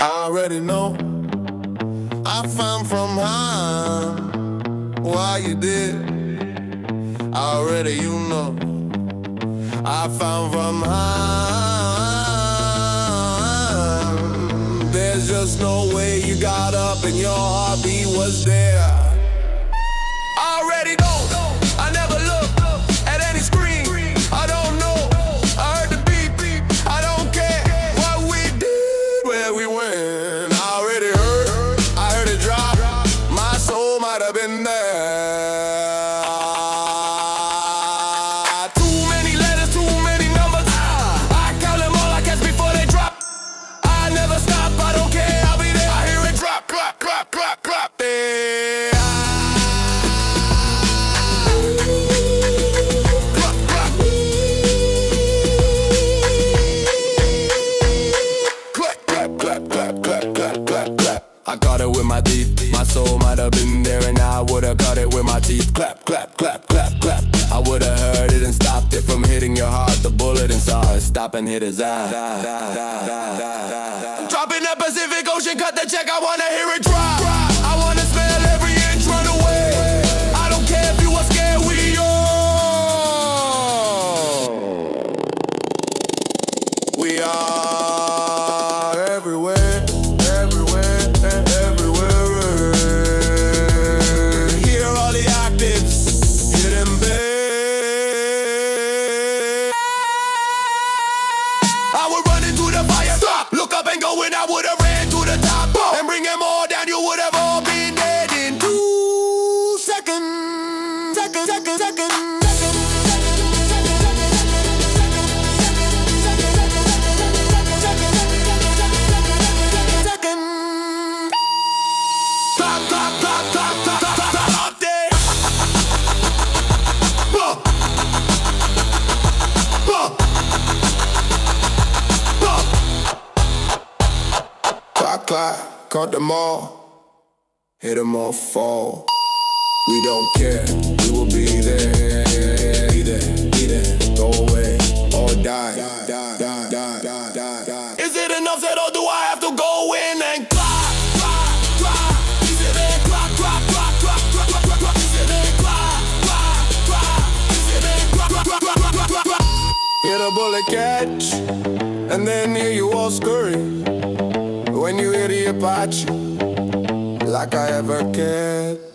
I already know. I found from high why you did. Already you know. I found from high. There's just no way you got up and your heartbeat was there. I already know. I never looked at any screen. I don't know. I heard the beat. I don't care what we did, where we went. I already heard. I heard it drop. My soul might have been there. Too many letters, too many numbers. I count them all, I catch before they drop. I never stop, I don't care, I'll be there. I hear it drop, clap, clap, clap, clap. There. I caught it with my teeth. My soul might have been there, and I would've caught it with my teeth. Clap, clap, clap, clap, clap. I would've heard it and stopped it from hitting your heart. The bullet and saw it stop and hit his eye. Dropping the Pacific Ocean, cut the check. I wanna hear it drop. I wanna smell every inch, run away. I don't care if you are scared, we all. We are everywhere. I would run into the fire, stop, look up and go in. I would've ran to the top, and bring them all down. You would've all been dead in 2 seconds. Clap, clap, clap, clap, clap, clap, clap, clap, there. Clock, caught them all, hit them all fall. We don't care, we will be there. Either go away or die. Is it enough said, or do I have to go in and clock? Is it there? Clock. Is it there? Clock. Hear the bullet catch, and then hear you all scurry. When you hear the Apache, like I ever cared.